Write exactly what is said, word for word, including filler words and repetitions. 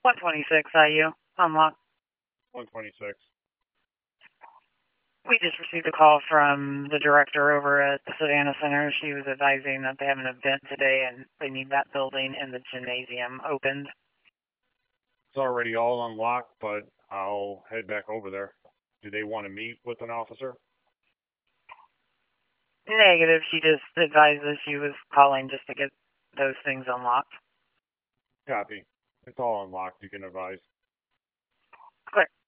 one twenty-six I U, unlocked. one twenty-six. We just received a call from the director over at the Savannah Center. She was advising that they have an event today and they need that building and the gymnasium opened. It's already all unlocked, but I'll head back over there. Do they want to meet with an officer? Negative. She just advised us she was calling just to get those things unlocked. Copy. It's all unlocked. You can advise. Clear.